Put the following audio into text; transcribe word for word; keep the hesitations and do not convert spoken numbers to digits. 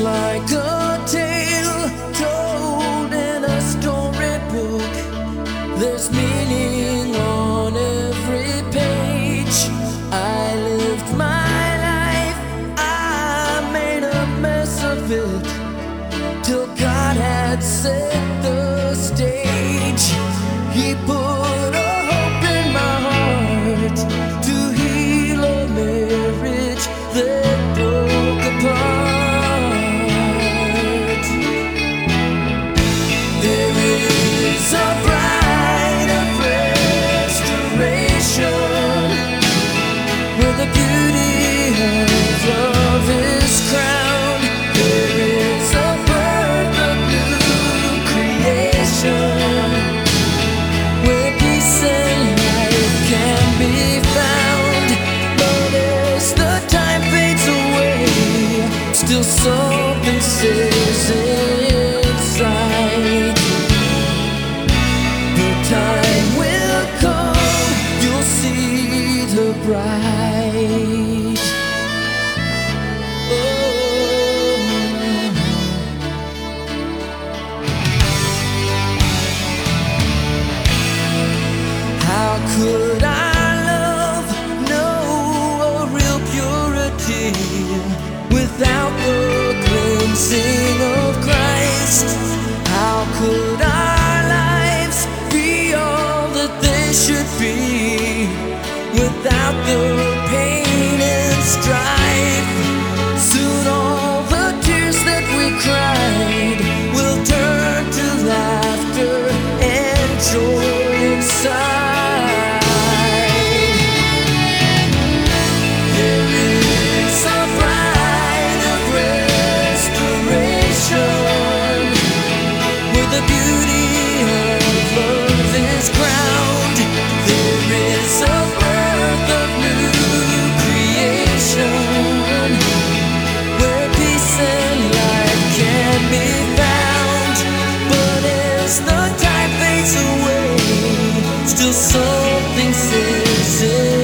like a tale told in a storybook. There's meaning on every page. I lived my life, I made a mess of it, till God had set the stage. He put a hope in my heart to heal a marriage that broke apart. There is a bride of restoration, where the beauty of love is crowned. There is a birth of new creation, where peace and life can be found. But as the time fades away, still something says inside, the time will come, you'll see the bride. Oh, how could I love, know a real purity, without the cleansing of Christ? How could our lives be all that they should be, without the pain and strife? Soon all the tears that we cried will turn to laughter and joy inside. There is a bride of restoration, where the beauty of love is crowned. There is a birth of new creation, where peace and life can be found. But as the time fades away, still something says